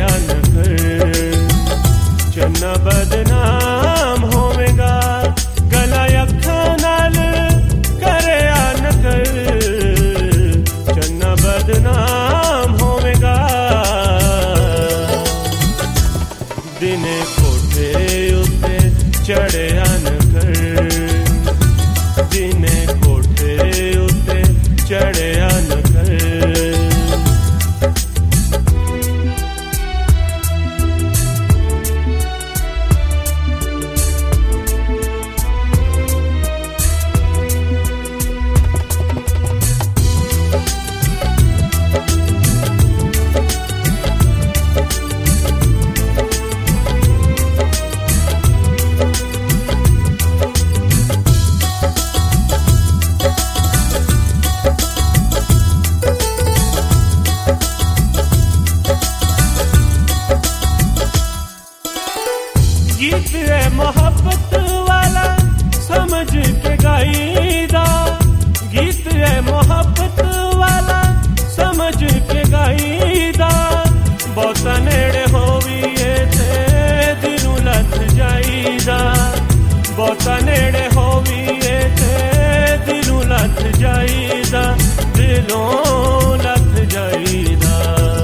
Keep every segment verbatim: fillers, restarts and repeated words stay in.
चढ़िया न कर, चन्ना बदनाम होवेगा, गला अखां नाल करया न कर, चन्ना बदनाम होवेगा। दिने कोठे उत्ते चढ़िया न कर, दिने कोठे उत्ते चढ़िया न कर। गीत है मोहब्बत वाला समझ के गाईदा, गीत है मोहब्बत वाला समझ के गाईदा। बहुता नेड़े होवीए ते दिलों लथ जाईदा, बहुता नेड़े होवीए ते दिलों लथ जाईदा, दिलों लथ जाईदा।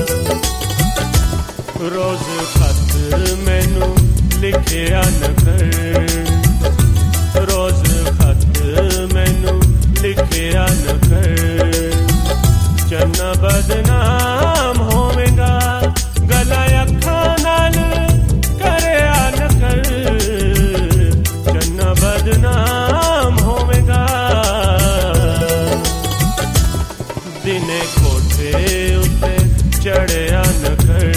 रोज खत मैनू लिखिया न कर, रोज खत मैनू लिखिया न कर, चन्ना बदनाम होवेगा, गला अखां नाल करया न कर, चन्ना बदनाम होवेगा। दिने कोठे उत्ते चढ़िया न कर।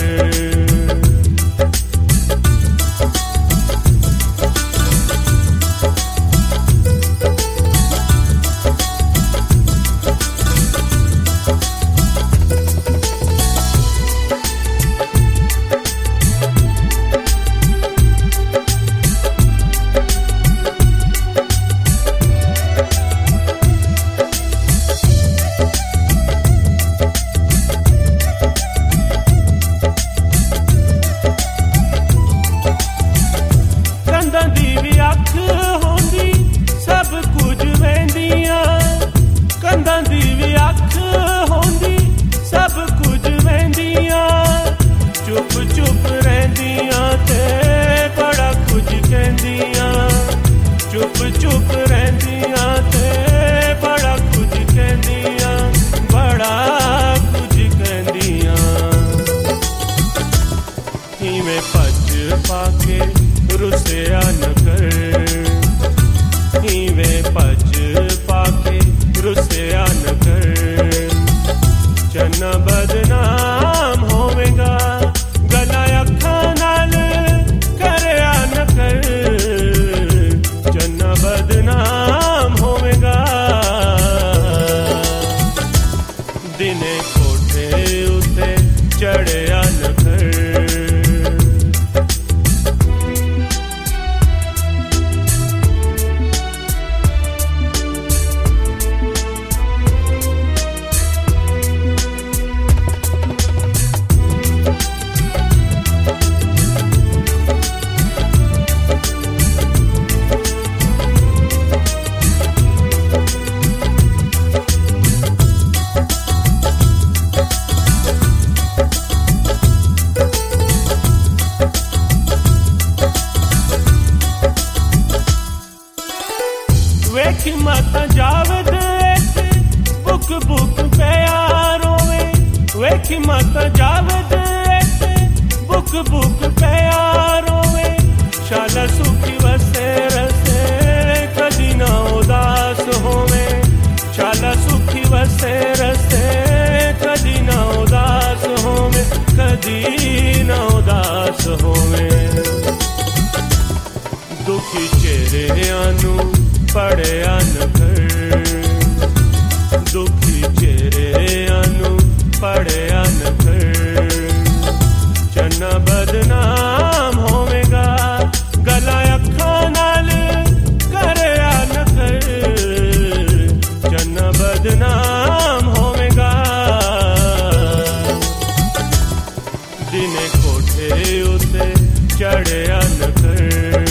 चुप चुप रहंदियां ते बड़ा कुछ कहंदियां, बड़ा कुछ कहंदियां। इवें भज पाके रुसिया न कर, इवें भज पाके रुसिया न कर, चन्ना बदनाम होवेगा, गला अखां नाल करया न कर, चन्ना बदनाम होवेगा। दिने कोठे उत्ते चढ़िया न कर। वेखी माता जावद बुक बुक प्यारों में, वेखी माता जावद बुक बुक प्यारों में, शाला सुखी वसे रसे कदी ना उदास होवे, शाला सुखी वसे रसे कदी ना उदास होवे, कदी ना उदास होवे। दुखी चेहरियां नू पढ़िया न कर, दुखी चेहरियां नू पढ़िया न कर, चन्ना बदनाम होवेगा, गला अखां नाल करया न कर, चन्ना बदनाम होवेगा। दिने कोठे उते चढ़िया न कर।